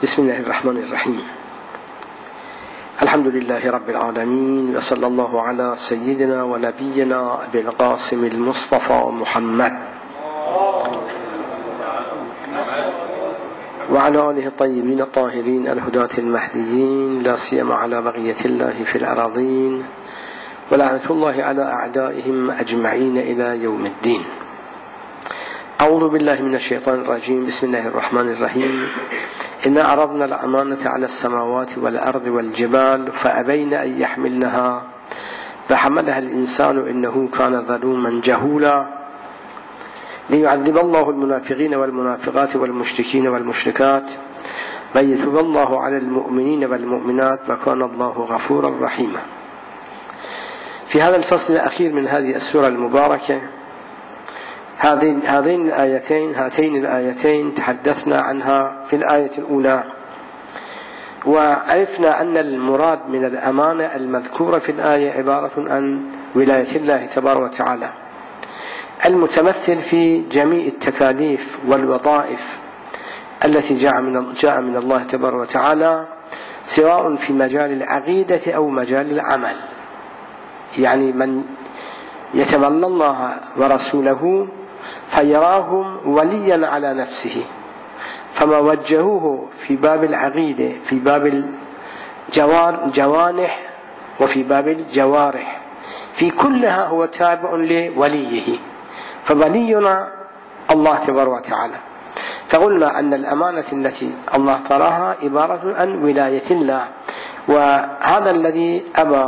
بسم الله الرحمن الرحيم. الحمد لله رب العالمين، وصلى الله على سيدنا ونبينا أبي القاسم المصطفى محمد وعلى آله الطيبين الطاهرين الهداة المهديين، لا سيما على بقية الله في الأراضين، ولعنة الله على أعدائهم أجمعين إلى يوم الدين. أعوذ بالله من الشيطان الرجيم. بسم الله الرحمن الرحيم. إنا عرضنا الأمانة على السماوات والأرض والجبال فأبين أن يحملنها فحملها الإنسان إنه كان ظلوما جهولا ليعذب الله المنافقين والمنافقات والمشركين والمشركات ويتوب الله على المؤمنين والمؤمنات وكان الله غفورا رحيما. في هذا الفصل الأخير من هذه السورة المباركة هاتين الآيتين تحدثنا عنها في الآية الأولى، وعرفنا أن المراد من الأمانة المذكورة في الآية عبارة عن ولاية الله تبارك وتعالى المتمثل في جميع التكاليف والوظائف التي جاء من الله تبارك وتعالى، سواء في مجال العقيدة أو مجال العمل. يعني من يتولى الله ورسوله فيراهم وليا على نفسه، فما وجهوه في باب العقيدة في باب الجوانح وفي باب الجوارح، في كلها هو تابع لوليه، فولينا الله تبارك وتعالى. فقلنا أن الأمانة التي الله تراها عبارة عن ولاية الله، وهذا الذي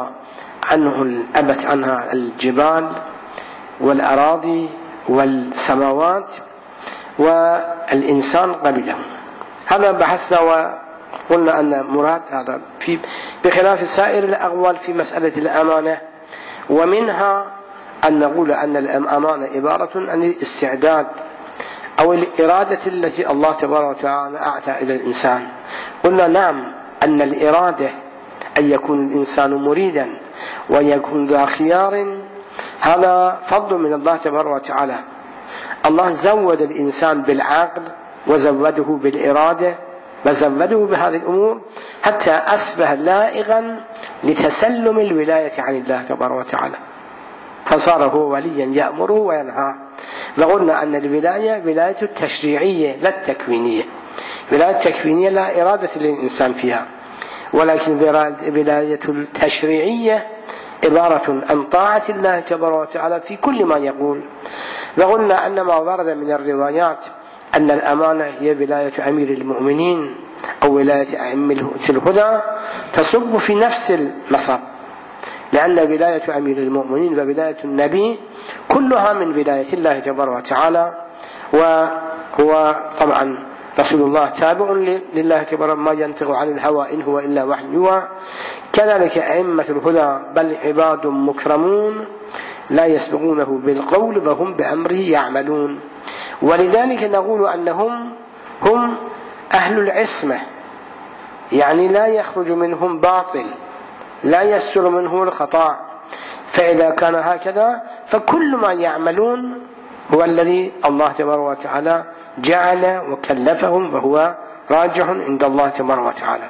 أبت عنها الجبال والأراضي والسماوات والإنسان قبله. هذا بحثنا وقلنا أن مراد هذا بخلاف سائر الأقوال في مسألة الأمانة، ومنها أن نقول أن الأمانة عبارة عن الاستعداد أو الإرادة التي الله تبارك وتعالى أعطى إلى الإنسان. قلنا نعم، أن الإرادة أن يكون الإنسان مريدا ويكون ذا خيار، هذا فضل من الله تبارك وتعالى. الله زود الإنسان بالعقل وزوده بالإرادة وزوده بهذه الأمور حتى أصبح لائقا لتسلم الولاية عن الله تبارك وتعالى، فصار هو وليا يأمره وينهى. وقلنا أن الولاية ولاية التشريعية لا التكوينية. ولاية التكوينية لا إرادة للإنسان فيها، ولكن ولاية التشريعية عبارة عن طاعة الله تبارك وتعالى في كل ما يقول. وقلنا أن ما ورد من الروايات أن الأمانة هي ولاية أمير المؤمنين أو ولاية أئمة الهدى تصب في نفس المصب، لأن ولاية أمير المؤمنين وولاية النبي كلها من ولاية الله تبارك وتعالى، وهو طبعا رسول الله تابع لله تبارك، ما ينطق عن الهوى إن هو إلا وحي يوحى. كذلك أئمة الهدى بل عباد مكرمون لا يسبقونه بالقول وهم بأمره يعملون. ولذلك نقول أنهم هم أهل العصمة، يعني لا يخرج منهم باطل، لا يستر منهم الخطأ. فإذا كان هكذا فكل ما يعملون هو الذي الله تبارك وتعالى جعل وكلفهم، وهو راجح عند الله تبارك وتعالى.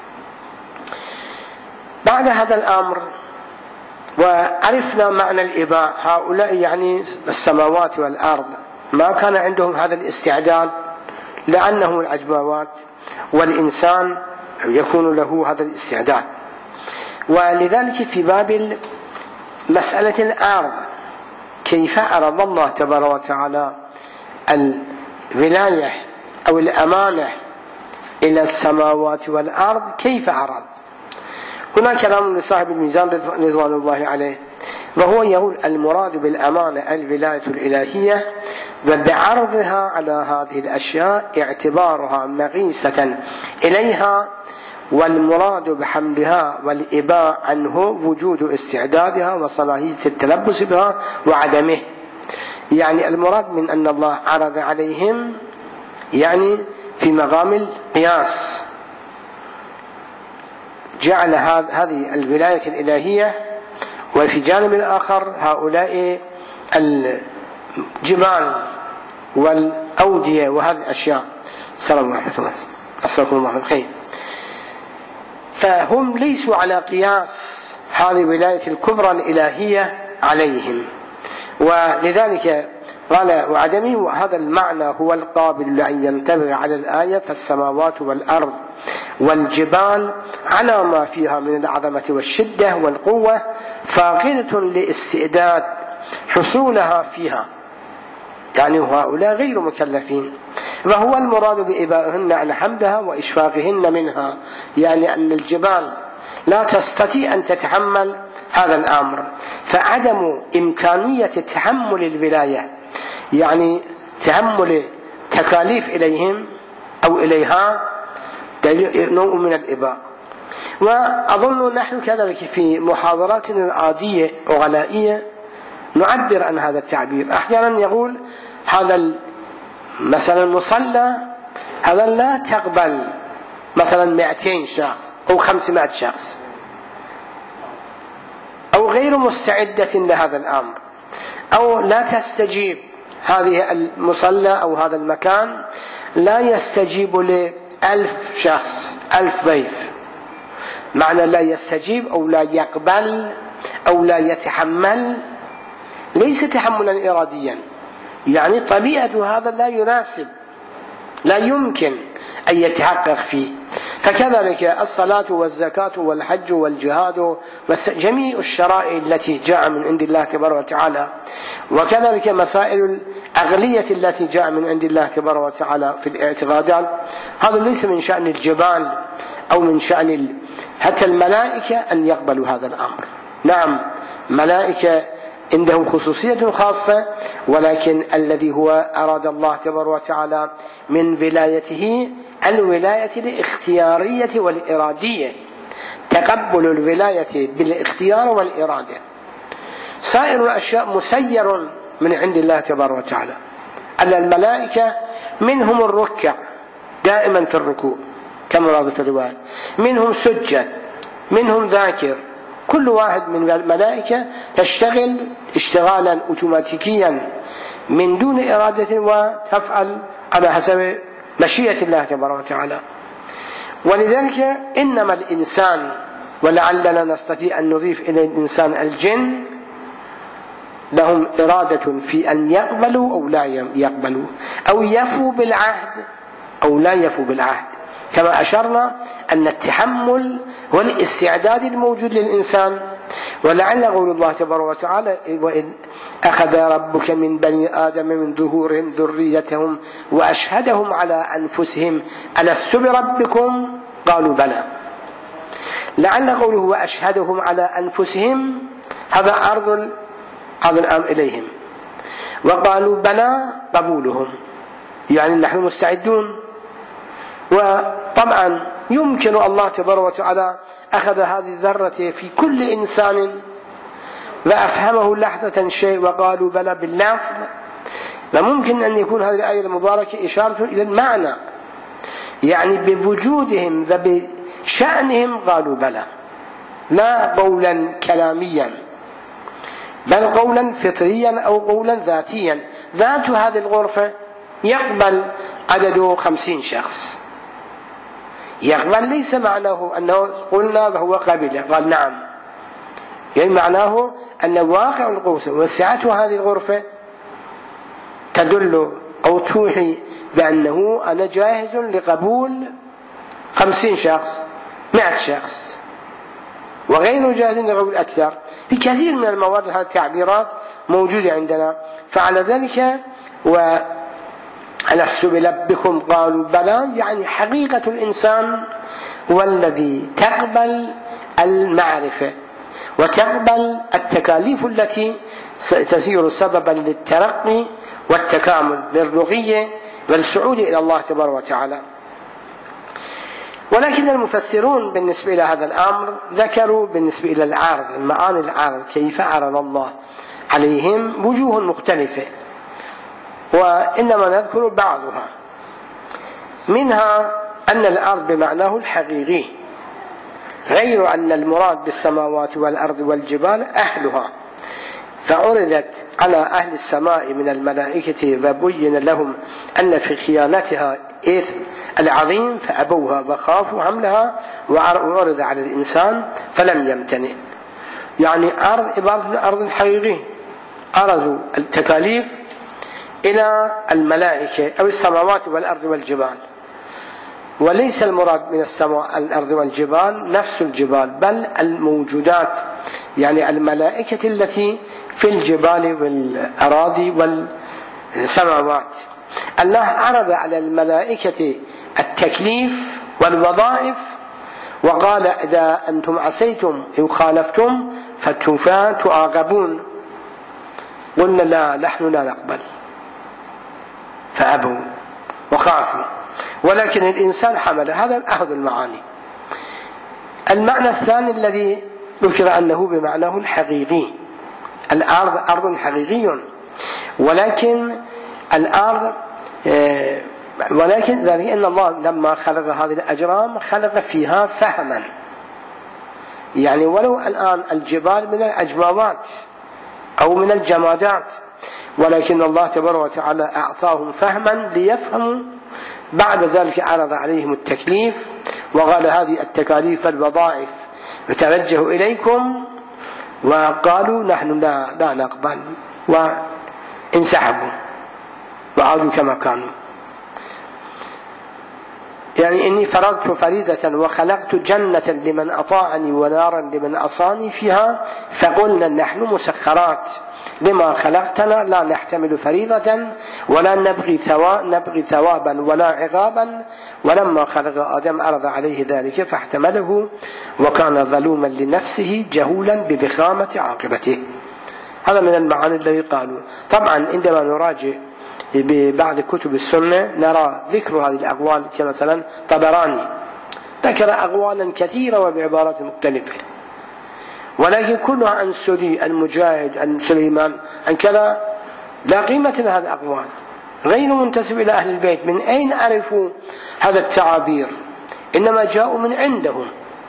بعد هذا الأمر وعرفنا معنى الإباء، هؤلاء يعني السماوات والأرض ما كان عندهم هذا الاستعداد لأنهم الأجباوات، والإنسان يكون له هذا الاستعداد. ولذلك في باب مسألة الأرض كيف عرض الله تبارك وتعالى الولاية أو الأمانة إلى السماوات والأرض، كيف عرض؟ هنا كلام لصاحب الميزان رضوان الله عليه، وهو يقول المراد بالأمانة الولاية الإلهية، وبعرضها على هذه الأشياء اعتبارها مقيسة إليها، والمراد بحملها والإباء عنه وجود استعدادها وصلاحية التلبس بها وعدمه. يعني المراد من أن الله عرض عليهم يعني في مقام القياس، جعل هذه الولاية الإلهية، وفي جانب الآخر هؤلاء الجبال والأودية وهذه الأشياء. السلام عليكم. أسألكم الله الخير. فهم ليسوا على قياس هذه الولاية الكبرى الإلهية عليهم، ولذلك قال وعدمه، وهذا المعنى هو القابل لأن ينطبق على الآية: فالسماوات والأرض والجبال على ما فيها من العظمة والشدة والقوة فاقدة لاستعداد حصولها فيها، يعني هؤلاء غير مكلفين. وهو المراد بإبائهن عن حمدها وإشفاقهن منها، يعني أن الجبال لا تستطيع أن تتحمل هذا الأمر، فعدم إمكانية تحمل الولاية يعني تحمل تكاليف إليهم أو إليها نوع من الإباء. وأظن نحن كذلك في محاضراتنا العادية وغلائية نعبر عن هذا التعبير. أحيانا يقول هذا مثلا مصلى هذا لا تقبل مثلا 200 شخص أو 500 شخص، أو غير مستعدة لهذا الأمر، أو لا تستجيب هذه المصلى أو هذا المكان لا يستجيب ل1000 شخص 1000 ضيف. معنى لا يستجيب أو لا يقبل أو لا يتحمل ليس تحملا إراديا، يعني طبيعة هذا لا يناسب، لا يمكن أن يتحقق فيه. فكذلك الصلاة والزكاة والحج والجهاد وجميع الشرائع التي جاء من عند الله تبارك وتعالى، وكذلك مسائل الأغلية التي جاء من عند الله تبارك وتعالى في الاعتقادات، هذا ليس من شأن الجبال أو من شأن حتى الملائكة أن يقبلوا هذا الأمر. نعم ملائكة عندهم خصوصية خاصة، ولكن الذي هو أراد الله تبارك وتعالى من ولايته الولاية الاختيارية والإرادية، تقبل الولاية بالاختيار والإرادة. سائر الأشياء مسير من عند الله تبارك وتعالى. أن الملائكة منهم الركع دائما في الركوع كما ورد في الرواية، منهم سجد، منهم ذاكر، كل واحد من الملائكة تشتغل اشتغالا اوتوماتيكيا من دون إرادة وتفعل على حسب مشيئة الله تبارك وتعالى. ولذلك إنما الإنسان، ولعلنا نستطيع أن نضيف إلى الإنسان الجن، لهم إرادة في أن يقبلوا أو لا يقبلوا، أو يفوا بالعهد أو لا يفوا بالعهد، كما أشرنا أن التحمل والاستعداد الموجود للإنسان. ولعل قول الله تبارك وتعالى: وإذ أخذ ربك من بني آدم من ظهورهم ذريتهم وأشهدهم على أنفسهم ألست بربكم قالوا بلى. لعل قوله وأشهدهم على أنفسهم هذا عرض الأمر إليهم، وقالوا بلى قبولهم، يعني نحن مستعدون. وطبعا يمكن الله تبارك وتعالى أخذ هذه الذرة في كل إنسان وأفهمه لحظة شيء وقالوا بلى باللفظ، وممكن أن يكون هذه الآية المباركة إشارة إلى المعنى، يعني بوجودهم وبشأنهم قالوا بلى، لا قولا كلاميا بل قولا فطريا أو قولا ذاتيا. ذات هذه الغرفة يقبل عدده 50 شخص، يقبل ليس معناه أنه قلنا وهو قبل قال نعم، يعني معناه أن واقع القوس وسعة هذه الغرفة تدل أو توحي بأنه أنا جاهز لقبول 50 شخص 100 شخص، وغير جاهز لقبول أكثر. في كثير من المواد هذه التعبيرات موجودة عندنا. فعلى ذلك ألست بربكم قالوا بلى، يعني حقيقة الإنسان هو الذي تقبل المعرفة وتقبل التكاليف التي تسير سببا للترقي والتكامل للرقي والصعود إلى الله تبارك وتعالى. ولكن المفسرون بالنسبة إلى هذا الأمر ذكروا بالنسبة إلى العرض، معاني العرض، كيف عرض الله عليهم وجوه مختلفة، وإنما نذكر بعضها. منها أن الأرض بمعناه الحقيقي، غير أن المراد بالسماوات والأرض والجبال أهلها، فعرضت على أهل السماء من الملائكة فبين لهم أن في خيانتها إثم العظيم فأبوها وخافوا حملها، وعرض على الإنسان فلم يمتنع. يعني عرض عبارة الأرض الحقيقي، عرضوا التكاليف إلى الملائكة أو السماوات والأرض والجبال، وليس المراد من السماء الأرض والجبال نفس الجبال، بل الموجودات، يعني الملائكة التي في الجبال والأراضي والسماوات. الله عرض على الملائكة التكليف والوظائف وقال إذا أنتم عصيتم أو خالفتم فسوف تعاقبون. قلنا لا، نحن لا نقبل، فأبوا وخافوا، ولكن الإنسان حمل. هذا أحد المعاني. المعنى الثاني الذي ذكر أنه بمعناه الحقيقي، الأرض أرض حقيقي، ولكن الأرض ولكن ذلك أن الله لما خلق هذه الأجرام خلق فيها فهما. يعني ولو الآن الجبال من الأجماوات أو من الجمادات، ولكن الله تبارك وتعالى أعطاهم فهما ليفهموا. بعد ذلك عرض عليهم التكليف وقال هذه التكاليف والوظائف يتوجه إليكم، وقالوا نحن لا نقبل، وانسحبوا وعادوا كما كانوا. يعني إني فرضت فريضة وخلقت جنة لمن أطاعني ونارا لمن عصاني فيها، فقلنا نحن مسخرات لما خلقتنا لا نحتمل فريضة ولا نبغي ثوابا ولا عقابا. ولما خلق آدم عرض عليه ذلك فاحتمله وكان ظلوما لنفسه جهولا بضخامة عاقبته. هذا من المعاني الذي قالوا. طبعا عندما نراجع ببعض كتب السنة نرى ذكر هذه الأقوال، كمثلا طبراني ذكر أقوالا كثيرة وبعبارات مختلفة، ولكن كلها عن سوري المجاهد عن سليمان عن كذا، لا قيمة لهذه الأقوال، غير منتسب إلى أهل البيت. من أين عرفوا هذا التعابير؟ إنما جاءوا من عندهم.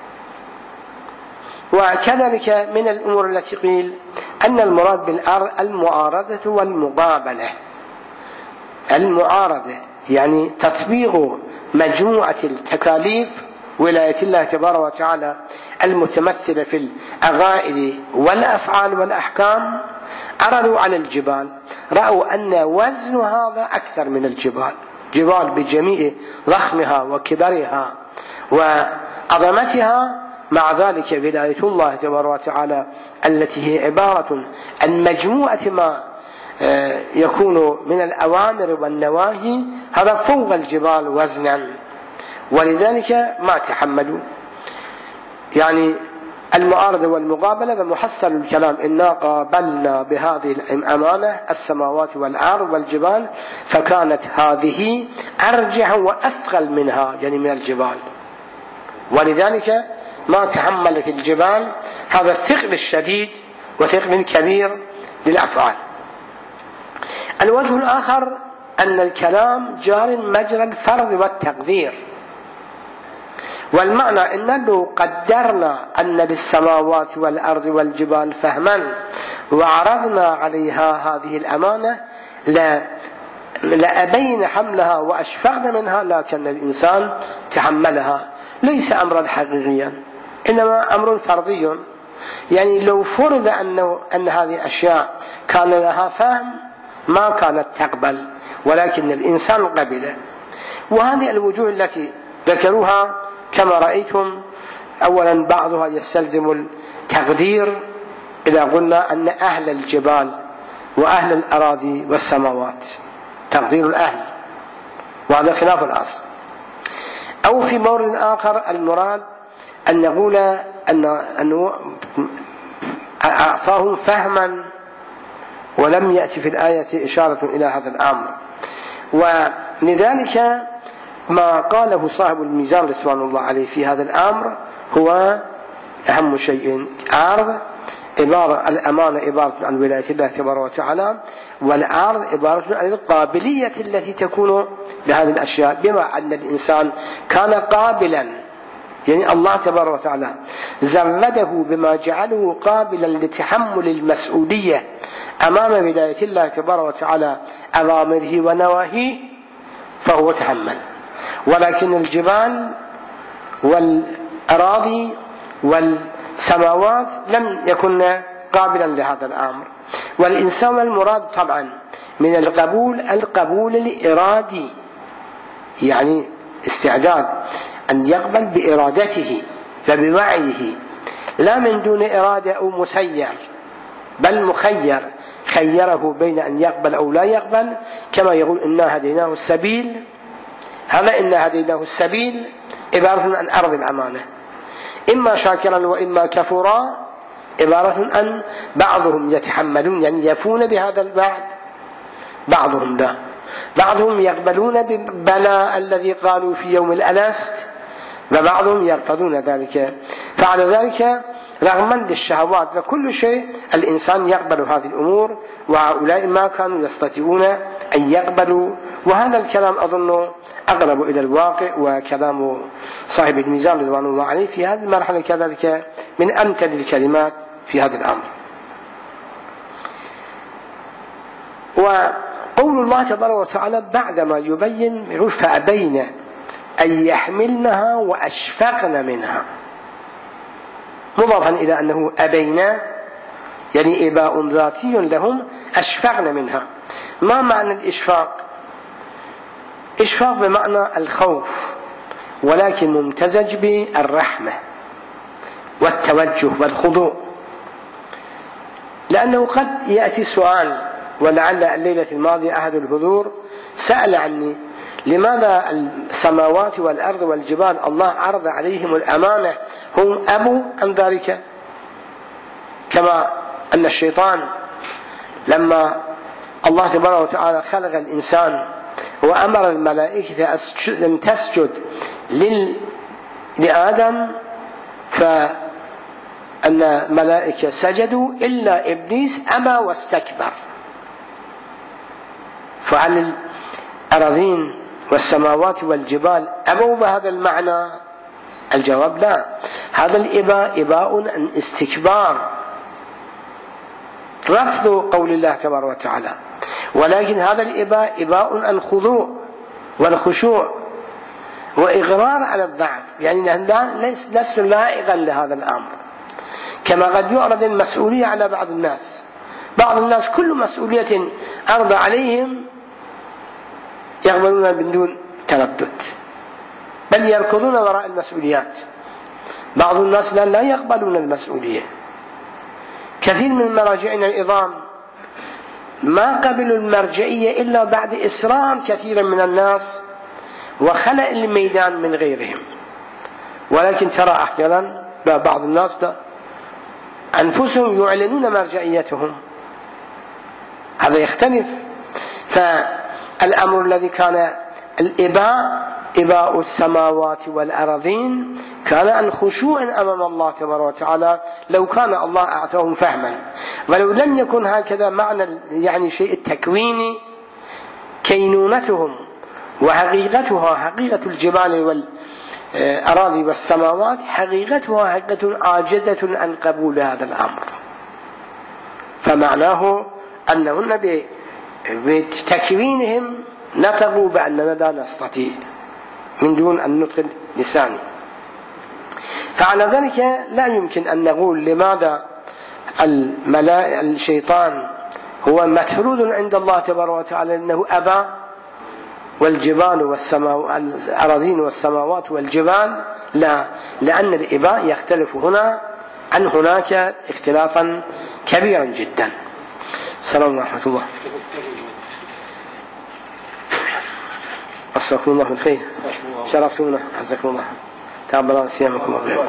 وكذلك من الأمور التي قيل أن المراد بالأرض المعارضة والمقابلة. المعارضة يعني تطبيق مجموعة التكاليف ولاية الله تبارك وتعالى المتمثلة في العقائد والأفعال والأحكام. عرضوا على الجبال، رأوا أن وزن هذا أكثر من الجبال، جبال بجميع ضخمها وكبرها وعظمتها، مع ذلك ولاية الله تبارك وتعالى التي هي عبارة عن مجموعة ما يكون من الأوامر والنواهي، هذا فوق الجبال وزنا، ولذلك ما تحملوا. يعني المعارضة والمقابلة ومحصل الكلام إنا قابلنا بهذه الأمانة السماوات والأرض والجبال فكانت هذه أرجح وأثقل منها، يعني من الجبال، ولذلك ما تحملت الجبال هذا الثقل الشديد وثقل كبير للأفعال. الوجه الآخر أن الكلام جار مجرى الفرض والتقدير، والمعنى أن لو قدرنا أن للسماوات والأرض والجبال فهما وعرضنا عليها هذه الأمانة لأبين حملها وأشفقنا منها، لكن الإنسان تحملها. ليس أمرا حقيقيا، إنما أمر فرضي. يعني لو فرض أن هذه الأشياء كان لها فهم ما كانت تقبل، ولكن الإنسان قبل. وهذه الوجوه التي ذكروها كما رأيتم، أولا بعضها يستلزم التقدير إذا قلنا أن أهل الجبال وأهل الأراضي والسماوات، تقدير الأهل، وهذا خلاف الأصل. أو في مورد آخر المراد أن نقول أنه أعطاهم فهما، ولم يأتي في الآية إشارة إلى هذا الأمر. ولذلك ما قاله صاحب الميزان رضوان الله عليه في هذا الأمر هو أهم شيء. عرض الأمانة عبارة عن ولاية الله تبارك وتعالى، والعرض عبارة عن القابلية التي تكون لهذه الأشياء، بما أن الإنسان كان قابلا، يعني الله تبارك وتعالى زوده بما جعله قابلا لتحمل المسؤولية أمام ولاية الله تبارك وتعالى أوامره ونواهيه فهو تحمل. ولكن الجبال والأراضي والسماوات لم يكن قابلا لهذا الأمر. والإنسان المراد طبعا من القبول الإرادي، يعني استعداد أن يقبل بإرادته وبوعيه، لا من دون إرادة أو مسير، بل مخير، خيره بين أن يقبل أو لا يقبل، كما يقول إنا هديناه السبيل. هذا إنا هديناه السبيل عبارة عن أرض الأمانة، إما شاكرا وإما كفورا، عبارة عن بعضهم يتحملون يعني يفون بهذا الوعد، بعضهم لا، بعضهم يقبلون بالبلاء الذي قالوا في يوم الألست، وبعضهم يرفضون ذلك. فعلى ذلك رغما للشهوات وكل شيء الإنسان يقبل هذه الأمور، وهؤلاء ما كانوا يستطيعون أن يقبلوا. وهذا الكلام أظن أقرب إلى الواقع، وكلام صاحب الميزان رضوان الله عليه في هذه المرحلة كذلك من أمثل الكلمات في هذا الأمر. وقول الله تبارك وتعالى بعدما يبين يقول فأبين أن يحملنها وأشفقن منها، مضافا إلى أنه أبينا يعني إباء ذاتي لهم، أشفقن منها. ما معنى الإشفاق؟ إشفاق بمعنى الخوف، ولكن ممتزج بالرحمة والتوجه والخضوع. لأنه قد يأتي سؤال، ولعل الليلة الماضية أحد الحضور سأل عني لماذا السماوات والأرض والجبال الله عرض عليهم الأمانة، هم أبوا عن ذلك، كما أن الشيطان لما الله تبارك وتعالى خلق الإنسان وأمر الملائكة أن تسجد لآدم، فأن الملائكة سجدوا إلا إبليس أبى واستكبر. فهل الأراضين والسماوات والجبال أبوا بهذا المعنى؟ الجواب لا، هذا الإباء إباء عن استكبار، رفض قول الله تبارك وتعالى. ولكن هذا الإباء إباء عن خضوع والخشوع وإغرار على الضعف، يعني لسنا لائقا لهذا الأمر. كما قد يعرض المسؤولية على بعض الناس، بعض الناس كل مسؤولية عرض عليهم يقبلون بدون تردد، بل يركضون وراء المسؤوليات. بعض الناس لا يقبلون المسؤولية. كثير من مراجعنا العظام ما قبلوا المرجعية إلا بعد إصرار كثير من الناس وخلق الميدان من غيرهم. ولكن ترى أحيانا بعض الناس أنفسهم يعلنون مرجعيتهم، هذا يختلف. فالأمر الذي كان إباء السماوات والأرضين كان عن خشوع أمام الله تبارك وتعالى، لو كان الله أعطاهم فهما. ولو لم يكن هكذا معنى يعني شيء التكويني، كينونتهم وحقيقتها حقيقة الجبال والأراضي والسماوات حقيقتها حقيقة عاجزة عن قبول هذا الأمر. فمعناه أنهن بتكوينهم نطقوا بأننا لا نستطيع من دون أن نطق اللسان. فعلى ذلك لا يمكن أن نقول لماذا الشيطان هو مطرود عند الله تبارك وتعالى أنه أبى، والجبال والأراضين والسماوات والجبال لا، لأن الإباء يختلف هنا عن هناك اختلافا كبيرا جدا. السلام ورحمة الله. أصدقكم الله بالخير، شرفتونا، عزكم الله، تقبل صيامكم وقيامكم.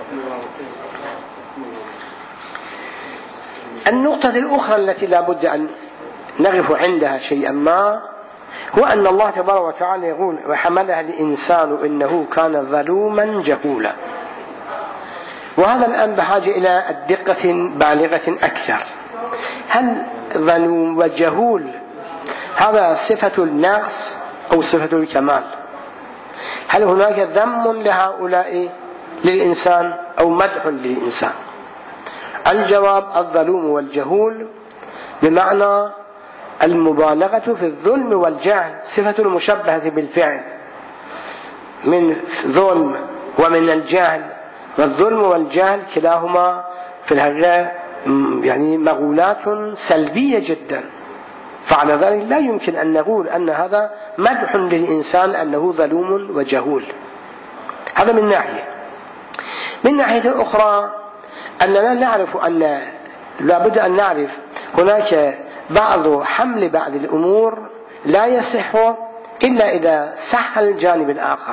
النقطة الأخرى التي لا بد أن نقف عندها شيئا ما هو أن الله تبارك وتعالى يقول وحملها الإنسان إنه كان ظلوما جهولا. وهذا الآن بحاجة إلى الدقة بالغة أكثر. هل ظلوم وجهول هذا صفة النقص أو صفة الكمال؟ هل هناك ذم لهؤلاء للإنسان أو مدح للإنسان؟ الجواب الظلوم والجهول بمعنى المبالغة في الظلم والجهل، صفة مشبهة بالفعل من ظلم ومن الجهل، والظلم والجهل كلاهما في الحقيقة يعني مقولات سلبية جدا، فعلى ذلك لا يمكن أن نقول أن هذا مدح للإنسان أنه ظلوم وجهول. هذا من ناحية. من ناحية أخرى أننا نعرف أن لابد أن نعرف هناك بعض حمل بعض الأمور لا يصح إلا إذا صح الجانب الآخر،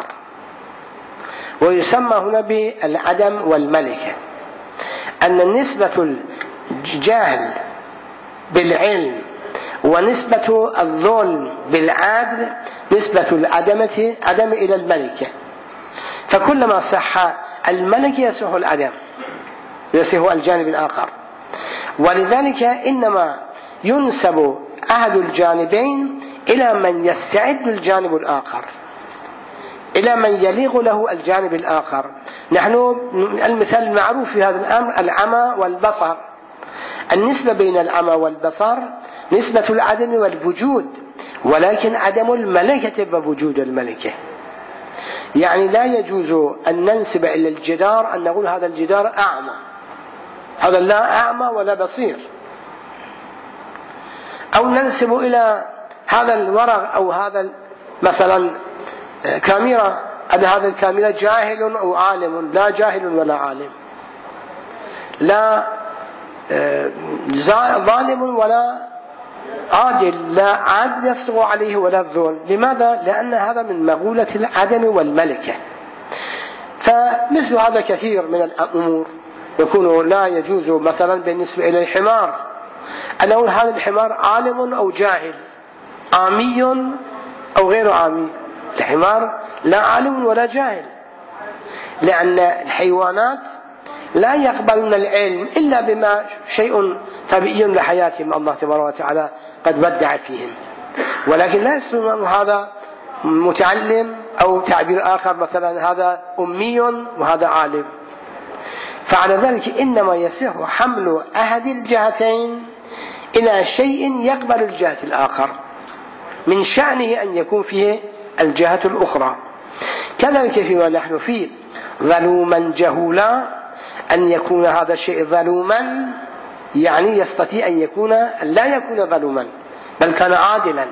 ويسمى هنا بالعدم والملكة، أن نسبة الجهل بالعلم ونسبة الظلم بالعدل نسبة العدم إلى الملكة، فكلما صح الملكة يصح العدم، يصح الجانب الآخر. ولذلك إنما ينسب أحد الجانبين إلى من يستعد الجانب الآخر، إلى من يليق له الجانب الآخر. نحن المثال المعروف في هذا الأمر العمى والبصر، النسبة بين العمى والبصر نسبة العدم والوجود، ولكن عدم الملكة ووجود الملكة. يعني لا يجوز أن ننسب إلى الجدار أن نقول هذا الجدار أعمى، هذا لا أعمى ولا بصير، أو ننسب إلى هذا الورق أو هذا مثلا كاميرا أن هذا الكاميرا جاهل أو عالم، لا جاهل ولا عالم، لا ظالم ولا عادل، لا عادل يصدق عليه ولا الظلم. لماذا؟ لأن هذا من مقولة العدم والملكة. فمثل هذا كثير من الأمور يكون لا يجوز. مثلا بالنسبة إلى الحمار أن أقول هذا الحمار عالم أو جاهل، عامي أو غير عامي. الحمار لا عالم ولا جاهل، لأن الحيوانات لا يقبلون العلم إلا بما شيء طبيعي لحياتهم، الله تبارك وتعالى قد بدع فيهم، ولكن لا يسمون هذا متعلم، أو تعبير آخر مثلا هذا أمي وهذا عالم. فعلى ذلك إنما يصح حمل أحد الجهتين إلى شيء يقبل الجهة الآخر، من شأنه أن يكون فيه الجهة الأخرى. كذلك فيما نحن فيه ظلوما جهولا، أن يكون هذا الشيء ظلوما يعني يستطيع أن لا يكون ظلوما بل كان عادلا.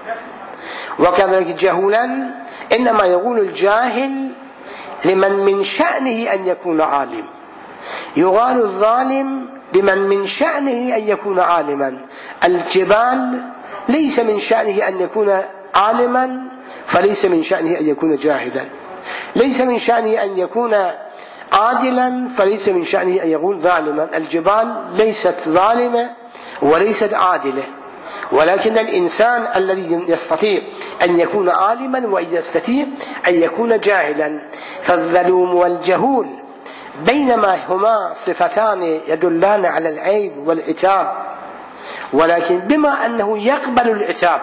وكذلك جهولا إنما يقول الجاهل لمن من شأنه أن يكون عالم، يقال الظالم لمن من شأنه أن يكون عالما. الجبال ليس من شأنه أن يكون عالما، فليس من شأنه أن يكون جاهلا، ليس من شأنه أن يكون عادلا، فليس من شأنه أن يكون ظالما. الجبال ليست ظالمة وليست عادلة، ولكن الإنسان الذي يستطيع أن يكون عالما ويستطيع أن يكون جاهلا. فالظلوم والجهول بينما هما صفتان يدلان على العيب والعتاب، ولكن بما أنه يقبل العتاب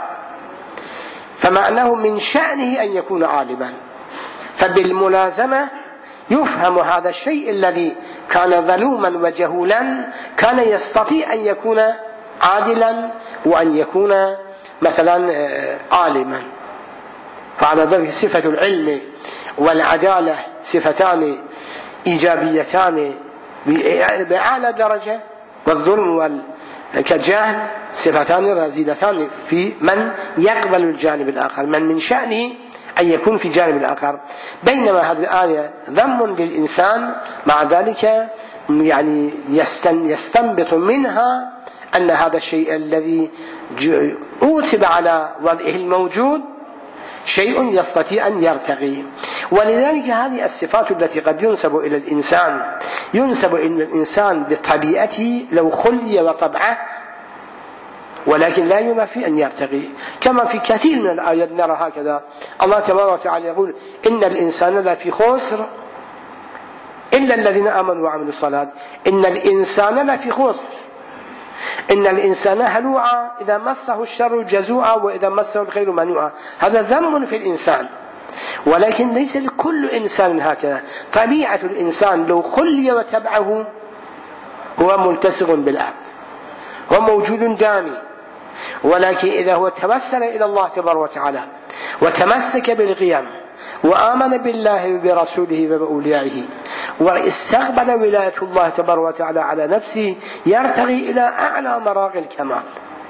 فمعناه من شأنه أن يكون عالما، فبالملازمة يفهم هذا الشيء الذي كان ظلوما وجهولا كان يستطيع أن يكون عادلا وأن يكون مثلا عالما. فعلى ذلك صفة العلم والعدالة صفتان إيجابيتان بأعلى درجة، والظلم والجهل صفتان رذيلتان في من يقبل الجانب الآخر، من شأنه أن يكون في جانب الآخر. بينما هذه الآية ذم للإنسان، مع ذلك يعني يستنبط منها أن هذا الشيء الذي أوتب على وضعه الموجود شيء يستطيع أن يرتقي. ولذلك هذه الصفات التي قد ينسب إلى الإنسان ينسب إلى الإنسان بطبيعته لو خلي وطبعه، ولكن لا ينافي أن يرتقي. كما في كثير من الآيات نرى هكذا، الله تبارك وتعالى يقول إن الإنسان لفي خسر إلا الذين آمنوا وعملوا الصالحات. إن الإنسان لفي خسر، إن الإنسان هلوعا إذا مسه الشر جزوعا وإذا مسه الخير منوعا. هذا ذم في الإنسان، ولكن ليس لكل إنسان هكذا. طبيعة الإنسان لو خلي وتبعه هو ملتصق بالعبد، هو موجود دامي، ولكن إذا هو توسل إلى الله تبارك وتعالى وتمسك بالقيم وآمن بالله وبرسوله وبأوليائه واستقبل ولاية الله تبارك وتعالى على نفسه، يرتقي إلى أعلى مراقي الكمال.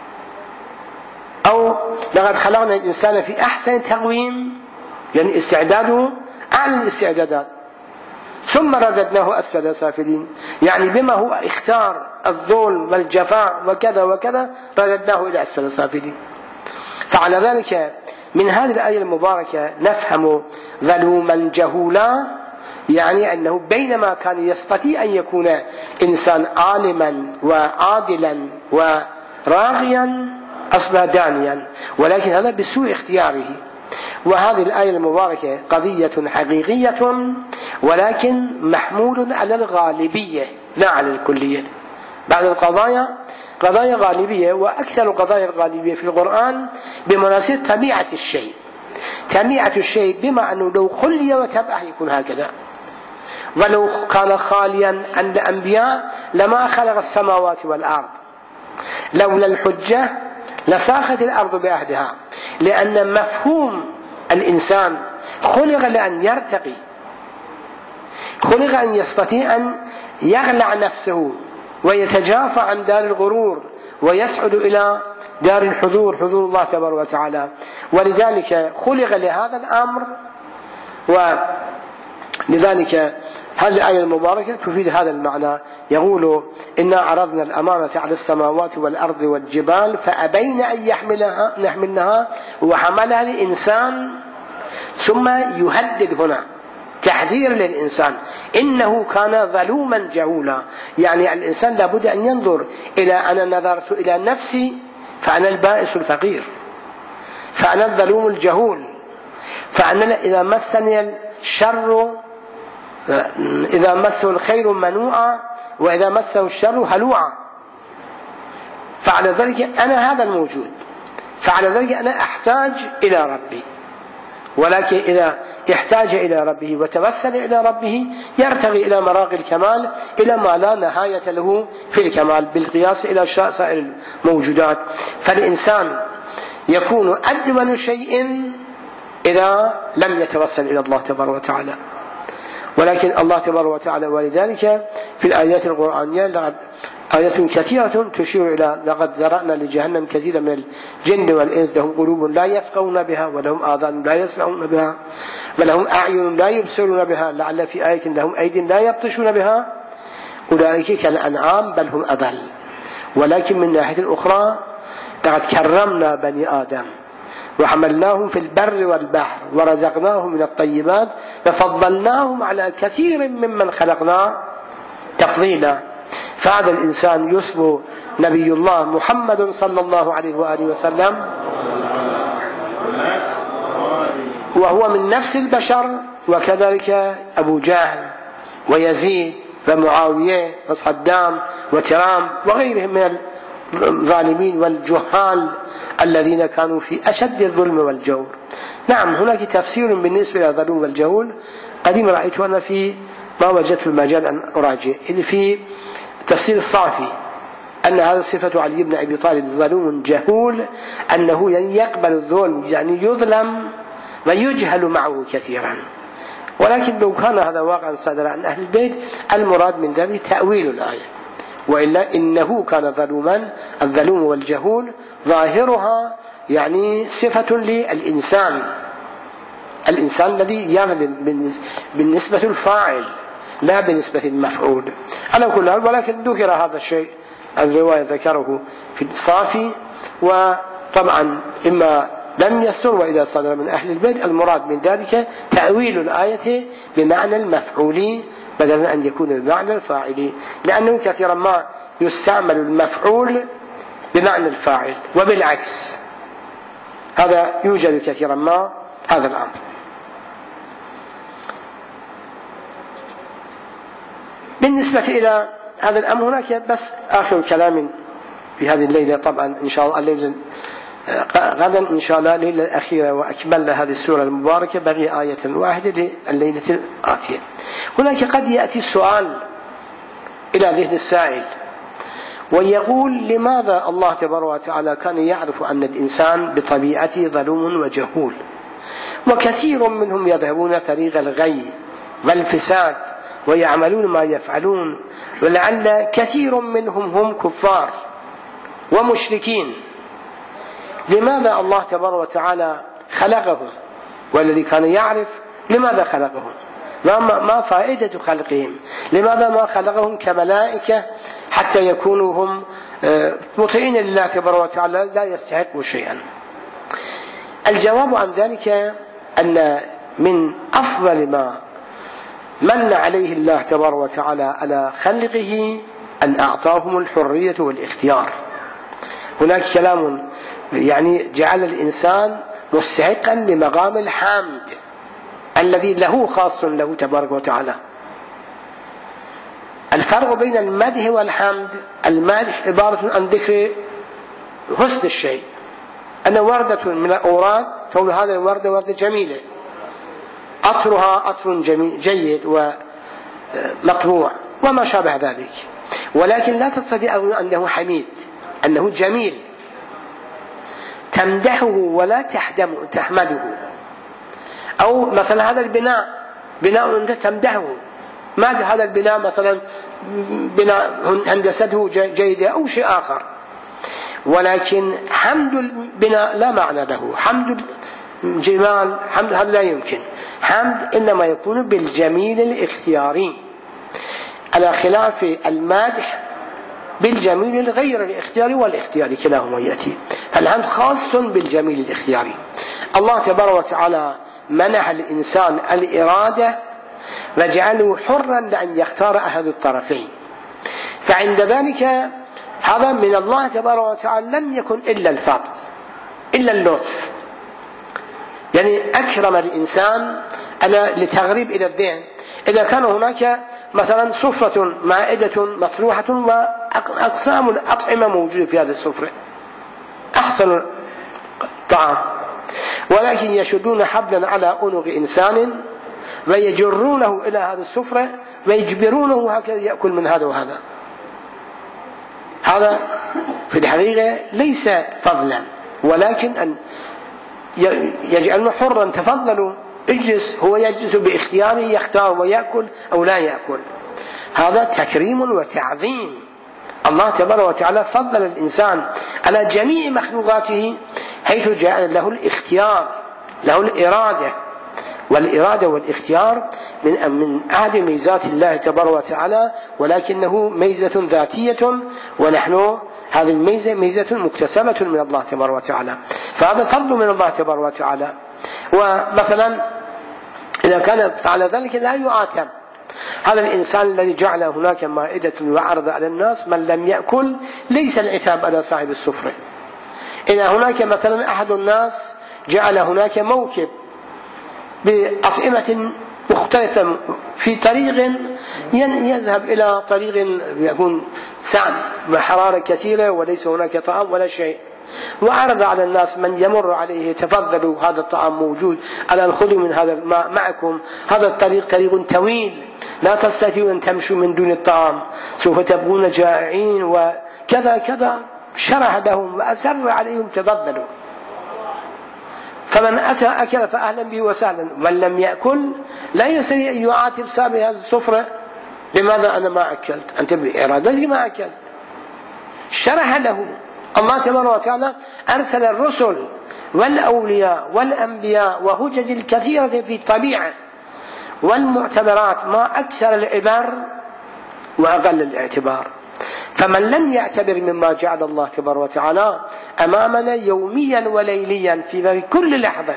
أو لقد خلقنا الإنسان في أحسن تقويم، يعني استعداده أعلى الاستعدادات، ثم رددناه أسفل سافلين، يعني بما هو اختار الظلم والجفاء وكذا وكذا رددناه إلى أسفل سافلين. فعلى ذلك من هذه الآية المباركة نفهم ظلوما جهولا، يعني أنه بينما كان يستطيع أن يكون إنسان عالما وعادلا وراغيا أصبح دانيا، ولكن هذا بسوء اختياره. وهذه الآية المباركة قضية حقيقية، ولكن محمول على الغالبية لا على الكلية. بعض القضايا قضايا غالبية، وأكثر القضايا الغالبية في القرآن بمناسبة طبيعة الشيء. طبيعة الشيء بما أنه لو خلي وتبعه يكون هكذا، ولو كان خاليا عن الأنبياء لما خلق السماوات والأرض، لولا الحجة لساخت الأرض بأهدها، لأن مفهوم الإنسان خلق لأن يرتقي، خلق أن يستطيع أن يغلع نفسه ويتجافى عن دار الغرور ويسعد إلى دار الحضور، حضور الله تبارك وتعالى. ولذلك خلق لهذا الأمر. ولذلك هذه الآية المباركة تفيد هذا المعنى، يقول إنا عرضنا الأمانة على السماوات والأرض والجبال فأبين أن يحملنها وحملها الإنسان. ثم يهدد هنا تحذير للإنسان، إنه كان ظلوما جهولا، يعني الإنسان لابد أن ينظر إلى أنا نظرت إلى نفسي فأنا البائس الفقير، فأنا الظلوم الجهول، فأنا إذا مسني الشر إذا مسه الخير منوعا وإذا مسه الشر هلوعا، فعلى ذلك أنا هذا الموجود، فعلى ذلك أنا أحتاج إلى ربي. ولكن إذا احتاج إلى ربه وتوسل إلى ربه يرتقي إلى مراقي الكمال، إلى ما لا نهاية له في الكمال بالقياس إلى سائر الموجودات. فالإنسان يكون أدون شيء إذا لم يتوسل إلى الله تبارك وتعالى. ولكن الله تبارك وتعالى، ولذلك في الآيات القرآنية لقد آيات كثيرة تشير إلى لقد ذرأنا لجهنم كثيرا من الجن والإنس لهم قلوب لا يفقهون بها ولهم آذان لا يسمعون بها ولهم أعين لا يبصرون بها، لعل في آية لهم أيدي لا يبطشون بها أولئك كالأنعام بل هم أضل. ولكن من ناحية أخرى لقد كرمنا بني آدم وحملناهم في البر والبحر ورزقناهم من الطيبات وفضلناهم على كثير ممن خلقنا تفضيلا. فهذا الإنسان يسمو نبي الله محمد صلى الله عليه وآله وسلم، وهو من نفس البشر، وكذلك أبو جهل ويزيد ومعاوية وصدام وترام وغيرهم من الظالمين والجهال الذين كانوا في أشد الظلم والجور. نعم هناك تفسير بالنسبة إلى الظلم والجهول قديما رأيته أنا في ما وجدت المجال أن أراجع، في تفسير الصافي أن هذا صفة علي بن أبي طالب ظلوم جهول، أنه يعني يقبل الظلم، يعني يظلم ويجهل معه كثيرا. ولكن لو كان هذا واقعا صدر عن أهل البيت المراد من ذلك تأويل الآية، وإلا إنه كان ظلوما. الظلوم والجهول ظاهرها يعني صفة للإنسان، الإنسان الذي يظلم بالنسبة الفاعل لا بالنسبة المفعول على كل حال. ولكن ذكر هذا الشيء الرواية ذكره في الصافي، وطبعا إما لم يستر وإذا صدر من أهل البيت المراد من ذلك تأويل الآية بمعنى المفعول بدلا من أن يكون بمعنى الفاعل، لأنه كثيرا ما يستعمل المفعول بمعنى الفاعل وبالعكس، هذا يوجد كثيرا ما هذا الأمر. بالنسبة إلى هذا الأمر هناك بس آخر كلام في هذه الليلة، طبعا إن شاء الله الليلة غدا إن شاء الله الليلة الأخيرة وأكمل هذه السورة المباركة بقي آية واحدة لليلة الآتية. هناك قد يأتي السؤال إلى ذهن السائل ويقول لماذا الله تبارك وتعالى كان يعرف أن الإنسان بطبيعته ظلوم وجهول، وكثير منهم يذهبون طريق الغي والفساد ويعملون ما يفعلون، ولعل كثير منهم هم كفار ومشركين. لماذا الله تبارك وتعالى خلقهم؟ والذي كان يعرف لماذا خلقهم، ما فائدة خلقهم؟ لماذا ما خلقهم كملائكة حتى يكونوا هم مطيعين لله تبارك وتعالى لا يستحقوا شيئا؟ الجواب عن ذلك أن من أفضل ما من عليه الله تبارك وتعالى على خلقه أن أعطاهم الحرية والاختيار. هناك كلام يعني جعل الإنسان مستحقا لمقام الحمد الذي له خاص له تبارك وتعالى. الفرق بين المدح والحمد: المدح عبارة عن ذكر حسن الشيء، أن وردة من الأوراد تقول هذه الوردة وردة جميلة، عطرها عطر جيد ومطبوع وما شابه ذلك، ولكن لا تستطيع أنه حميد، أنه جميل، تمدحه ولا تحمده. أو مثلا هذا البناء بناء أنت تمدحه، ما هذا البناء مثلا بناء هندسته جيدة أو شيء آخر، ولكن حمد البناء لا معنى له، حمد الجمال حمد هذا لا يمكن. حمد إنما يكون بالجميل الاختياري، على خلاف المادح بالجميل غير الاختياري والاختياري كلاهما يأتي. الحمد خاص بالجميل الاختياري. الله تبارك وتعالى منح الإنسان الإرادة وجعله حرا لأن يختار أحد الطرفين، فعند ذلك هذا من الله تبارك وتعالى لم يكن إلا الفضل إلا اللطف، يعني أكرم الإنسان لتغريب إلى الذهن. إذا كان هناك مثلا سفرة مائدة مطروحة وأقسام الأطعمة موجودة في هذه السفرة أحسن طعام، ولكن يشدون حبلا على عنق إنسان ويجرونه إلى هذه السفرة ويجبرونه هكذا يأكل من هذا وهذا، هذا في الحقيقة ليس فضلا، ولكن أن يجعلنا حرا تفضلوا اجلس، هو يجلس باختياره يختار ويأكل أو لا يأكل. هذا تكريم وتعظيم. الله تبارك وتعالى فضل الإنسان على جميع مخلوقاته حيث جعل له الاختيار، له الإرادة، والإرادة والاختيار من أحد ميزات الله تبارك وتعالى، ولكنه ميزة ذاتية، ونحن هذه الميزة ميزة مكتسبة من الله تبارك وتعالى، فهذا فضل من الله تبارك وتعالى. ومثلا إذا كان فعل ذلك لا يعاتب. هذا الإنسان الذي جعل هناك مائدة وعرض على الناس، من لم يأكل ليس العتاب على صاحب السفرة. إذا هناك مثلا أحد الناس جعل هناك موكب بأطعمة مختلفة في طريق يذهب إلى طريق يكون صعب وحرارة كثيرة وليس هناك طعام ولا شيء، وعرض على الناس من يمر عليه تفضلوا هذا الطعام موجود، ألا خذوا من هذا الماء معكم، هذا الطريق طريق طويل لا تستطيعون أن تمشوا من دون الطعام، سوف تبقون جائعين وكذا كذا، شرح لهم وأسر عليهم تفضلوا. فمن أتى أكل فأهلا به وسهلا، من لم يأكل لا يستطيع أن يعاتب صاحب هذه السفرة لماذا أنا ما أكلت، أنت بإرادتك ما أكلت. شرح له الله تبارك وتعالى، أرسل الرسل والأولياء والأنبياء وهجج الكثيرة في الطبيعة والمعتبرات، ما أكثر العبر وأقل الاعتبار. فمن لم يعتبر مما جعل الله تبارك وتعالى أمامنا يوميا وليليا في كل لحظة،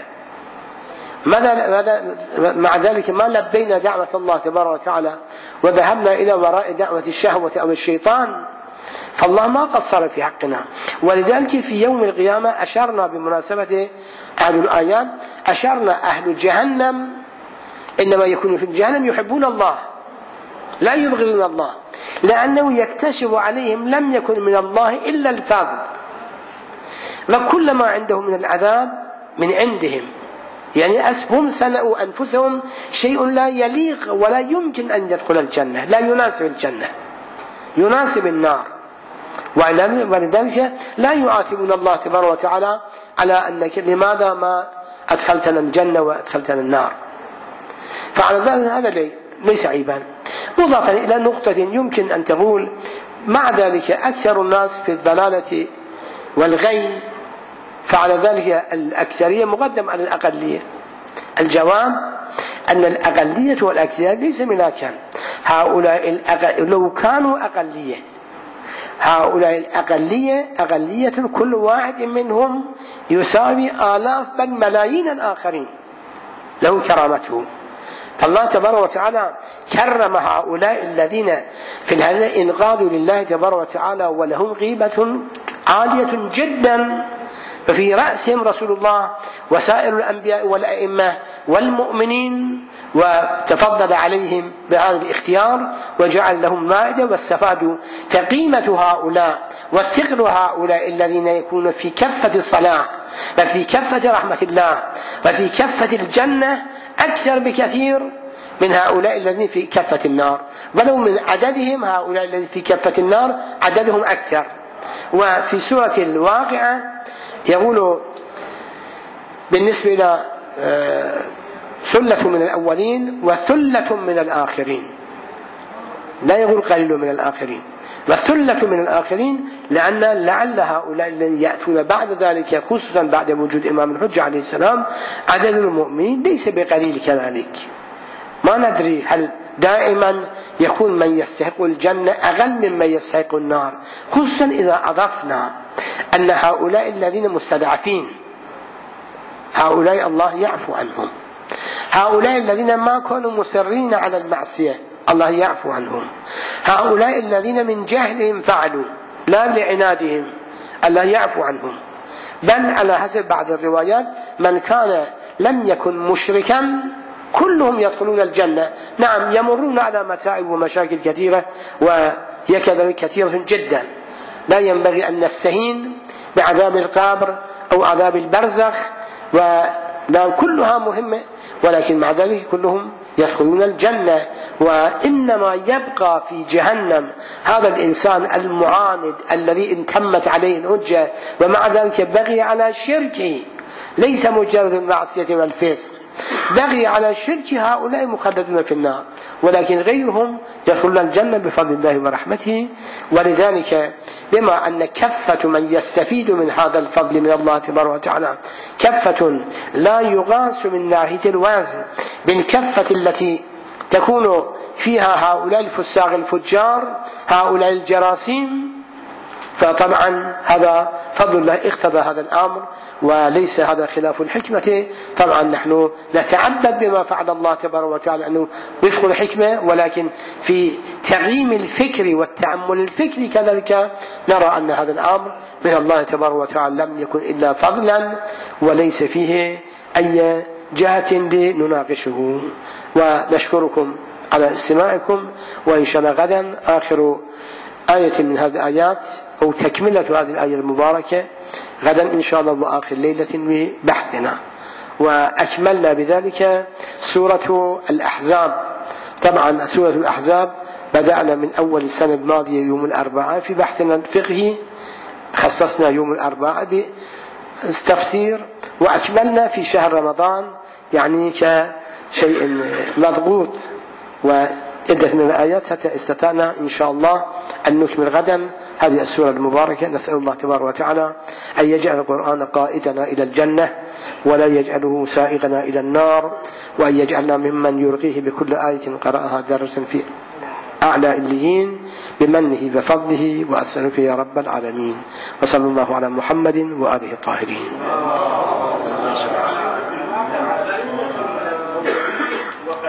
مع ذلك ما لبينا دعوة الله تبارك وتعالى وذهبنا إلى وراء دعوة الشهوة أو الشيطان، فالله ما قصر في حقنا. ولذلك في يوم القيامة أشرنا بمناسبة أهل الآيات، أشرنا أهل جهنم إنما يكونوا في جهنم يحبون الله لا يبغضون الله، لأنه يكتشف عليهم لم يكن من الله إلا الفضل، وكل ما عندهم من العذاب من عندهم، يعني هم سنأوا أنفسهم شيء لا يليق ولا يمكن أن يدخل الجنة، لا يناسب الجنة، يناسب النار. ولذلك لا يعاتبون الله تبارك وتعالى على أنك لماذا ما أدخلتنا الجنة وأدخلتنا النار. فعلى ذلك هذا ليس عيبا. مضافا إلى نقطة يمكن أن تقول مع ذلك أكثر الناس في الضلالة والغي، فعلى ذلك الأكثرية مقدم على الأقلية. الجواب أن الأقلية والأكثرية ليس ملاكا. هؤلاء لو كانوا أقلية، هؤلاء الأقلية أقلية كل واحد منهم يساوي آلاف بل ملايين الآخرين له كرامته. فالله تبارك وتعالى كرم هؤلاء الذين في الهدى انقادوا لله تبارك وتعالى ولهم غيبة عالية جدا، ففي رأسهم رسول الله وسائر الأنبياء والأئمة والمؤمنين، وتفضل عليهم بهذا الاختيار وجعل لهم مائدة واستفادوا. فقيمة هؤلاء وثقل هؤلاء الذين يكونون في كفة الصلاح وفي كفة رحمة الله وفي كفة الجنة أكثر بكثير من هؤلاء الذين في كفة النار، ولو من عددهم هؤلاء الذين في كفة النار عددهم أكثر. وفي سورة الواقعة يقول بالنسبة إلى ثلة من الأولين وثلة من الآخرين، لا يقول قليل من الآخرين، وثلة من الآخرين، لأن لعل هؤلاء الذين يأتون بعد ذلك خصوصا بعد وجود إمام الحجة عليه السلام عدد المؤمنين ليس بقليل كذلك. ما ندري هل دائما يكون من يستحق الجنة أقل ممن يستحق النار، خصوصا إذا أضفنا أن هؤلاء الذين مستضعفين هؤلاء الله يعفو عنهم، هؤلاء الذين ما كانوا مصرين على المعصية الله يعفو عنهم، هؤلاء الذين من جهلهم فعلوا لا لعنادهم الله يعفو عنهم، بل على حسب بعض الروايات من كان لم يكن مشركا كلهم يدخلون الجنة. نعم يمرون على متاعب ومشاكل كثيرة وهي كذلك كثيرة جدا، لا ينبغي أن نستهين بعذاب القبر أو عذاب البرزخ، وكلها مهمة، ولكن مع ذلك كلهم يدخلون الجنة. وإنما يبقى في جهنم هذا الإنسان المعاند الذي انتمت عليه الحجة ومع ذلك بغي على شركه، ليس مجرد المعصية والفسق، بغي على شرك، هؤلاء مخلدون في النار، ولكن غيرهم يدخلون الجنة بفضل الله ورحمته. ولذلك بما أن كفة من يستفيد من هذا الفضل من الله تبارك وتعالى كفة لا يقاس من ناحية الوزن بالكفة التي تكون فيها هؤلاء الفساق الفجار هؤلاء الجراثيم، فطبعا هذا فضل الله اقتضى هذا الأمر، وليس هذا خلاف الحكمة. طبعا نحن نتعبد بما فعل الله تبارك وتعالى أنه وفق الحكمة، ولكن في تقييم الفكر والتأمل الفكري كذلك نرى أن هذا الأمر من الله تبارك وتعالى لم يكن إلا فضلا وليس فيه أي جهة لنناقشه. ونشكركم على استماعكم، وإن شاء الله غدا آخر آية من هذه الآيات أو تكملة هذه الآية المباركة غدا إن شاء الله وآخر ليلة ببحثنا. وأكملنا بذلك سورة الأحزاب. طبعا سورة الأحزاب بدأنا من أول السنة الماضية يوم الأربعاء في بحثنا الفقهي، خصصنا يوم الأربعاء بالتفسير، وأكملنا في شهر رمضان يعني كشيء مضغوط وعدة من الآيات حتى استطعنا إن شاء الله أن نكمل غدا هذه السورة المباركة. نسأل الله تبارك وتعالى أن يجعل القرآن قائدنا إلى الجنة ولا يجعله سائقنا إلى النار، وأن يجعلنا ممن يرقيه بكل آية قرأها درسا في أعلى إليين بمنه وفضله، وأسألك يا رب العالمين. وصلى الله على محمد وآله الطاهرين.